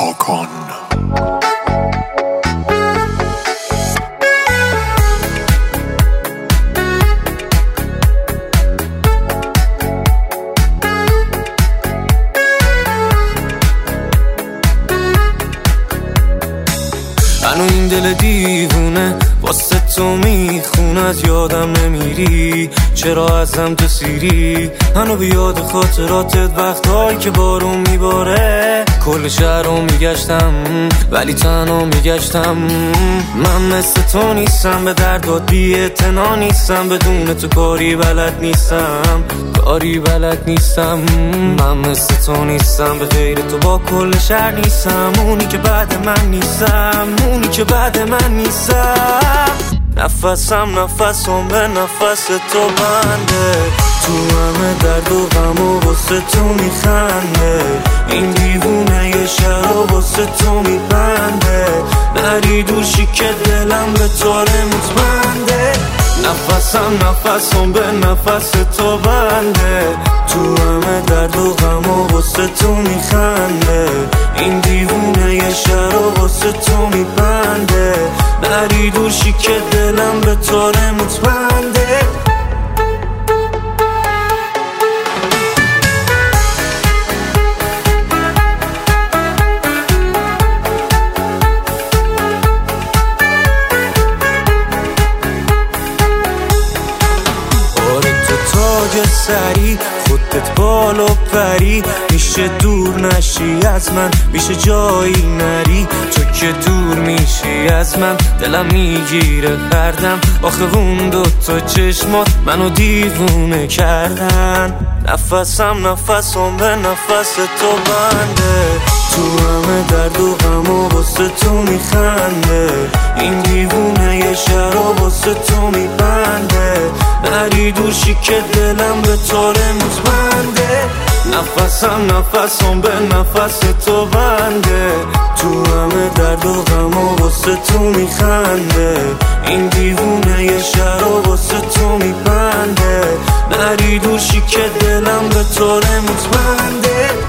هاکان. منو این دل دیوونه واسه تو میخونه، از یادم نمیری چرا ازم تو سیری. منو بیاد خاطراتت وقتایی که بارون میباره، کل شهر رو میگشتم ولی تنها میگشتم. من مثل تو نیستم، به دردات بی اعتنا نیستم، بدون تو کاری بلد نیستم، کاری بلد نیستم. من مثل تو نیستم، به غیر تو با کل شهر نیستم، اونی که بعد من نیستم، اونی که بعد من نیستم. نفسم به نفس تو بنده، تو همه درد و غم و واسه تو میخنده. این دیوونه یه شهر و واسه تو میبنده، نری دوشی که دلم به طوره مطمئنده. نفسم به نفس تو بنده، تو همه درد و غم و واسه تو میخنده. این دیوونه یه شهر و واسه تو میبنده، نری دوشی که دلم به طوره مطمئنده. تاج سری خودت بالا پری، میشه دور نشی از من، میشه جایی نری. تو که دور میشی از من دلم میگیره خردم، آخه اون دوتا چشمات منو دیوونه کردن. نفسم به نفس تو بنده، تو همه درد و غم و واسه تو میخنده. این دیوونه یه شهر و واسه تو میبنده، نری دوشی که دلم به طوره مطمئنده. نفسم به نفس تو بنده، تو همه درد و غم و واسه تو میخنده. این دیوونه یه شهر و واسه تو میبنده، نری دوشی که دلم به طوره مطمئنده.